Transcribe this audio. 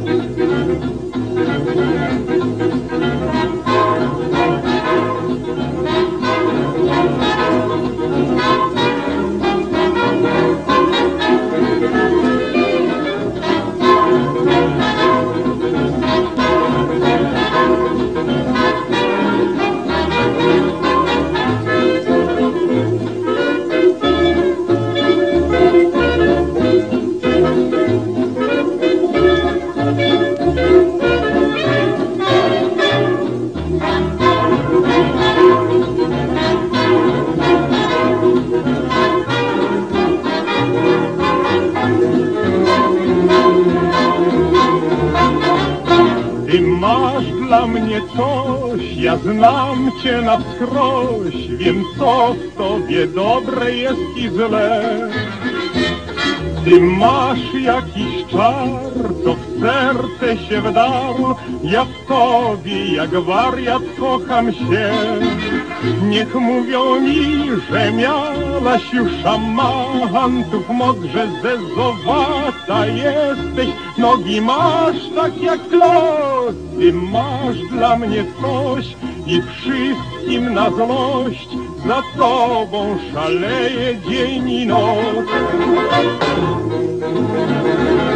Ty masz dla mnie coś, ja znam cię na wskroś, wiem co w tobie dobre jest i złe. Ty masz jakiś czar, co w serce się wdarł, ja w tobie jak wariat kocham się. Niech mówią mi, że miałaś już szamantów moc, że zezowata jesteś, nogi masz tak jak los. Ty masz dla mnie coś i wszystkim na złość, za tobą szaleje dzień i noc.